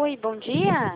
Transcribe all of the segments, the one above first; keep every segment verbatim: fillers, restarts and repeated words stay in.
Oi, bom dia.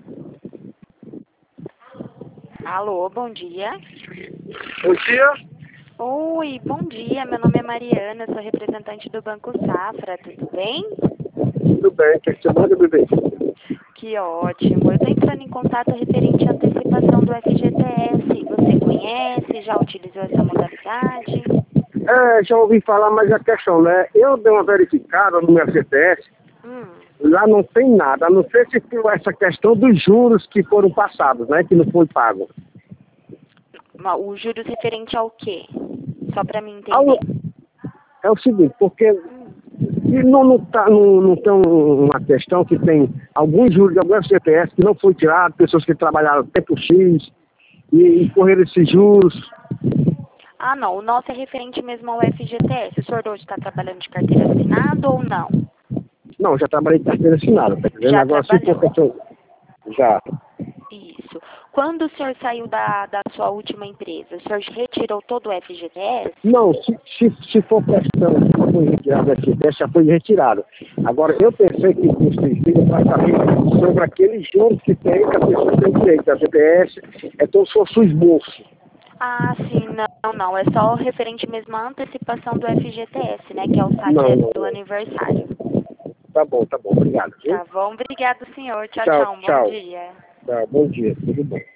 Alô, bom dia. Bom dia. Oi, bom dia. Meu nome é Mariana, sou representante do Banco Safra, tudo bem? Tudo bem, quer que você manda, bebê? Que ótimo. Eu estou entrando em contato referente à antecipação do F G T S. Você conhece? Já utilizou essa modalidade? É, já ouvi falar, mas a questão, né? Eu dei uma verificada no meu F G T S, Hum. lá não tem nada, a não ser se for essa questão dos juros que foram passados, né? Que não foi pago. Ma- O juros referente ao quê? Só para mim entender. Ao- É o seguinte, porque Hum. e não, não, tá, não, não tem um- uma questão que tem alguns juros de algum F G T S que não foi tirado, pessoas que trabalharam tempo X e, e correram esses juros. Ah, não. O nosso é referente mesmo ao F G T S. O senhor hoje está trabalhando de carteira assinada ou não? Não, já trabalhei de carteira assinada, tá entendendo? Já Agora, se for trabalhou. questão... Já. Isso. Quando o senhor saiu da, da sua última empresa, o senhor retirou todo o F G T S? Não, se, se, se for questão que já foi retirado F G T S, já foi retirado. Agora, eu pensei que os seria praticamente sobre aqueles juros que tem, que a pessoa tem direito. A F G T S é como se fosse o esboço. Ah, sim, não, não. É só referente mesmo à antecipação do F G T S, né? Que é o saque Não, não, do não. aniversário. Tá bom, tá bom. Obrigado, viu? Tá bom? Obrigado, senhor. Tchau, Tchau, tchau. Um bom tchau. dia. Tá, bom dia. Tudo bom.